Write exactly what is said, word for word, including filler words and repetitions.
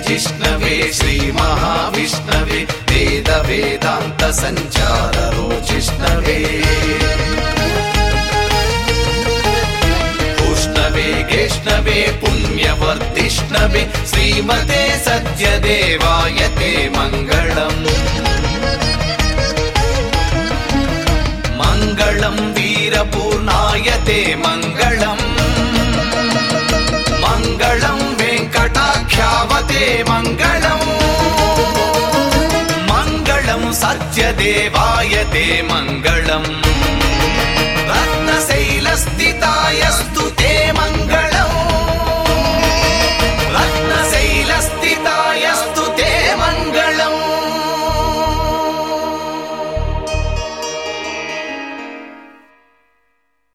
जिष्णवे श्रीमहाविष्णवे वेद वेदान्त सञ्चाररो जिष्णवे गेष्णवे पुण्यवर्धिष्णवे श्रीमते सत्यदेवाय ते मङ्गलम् मङ्गलम् वीरपूर्णाय ते मङ्गलम् मङ्गलम् वेङ्कटाख्यावते मङ्गलम् मङ्गलम् सत्यदेवाय ते मङ्गलम् रत्नशैलस्थितायस्तु ते मङ्गलम्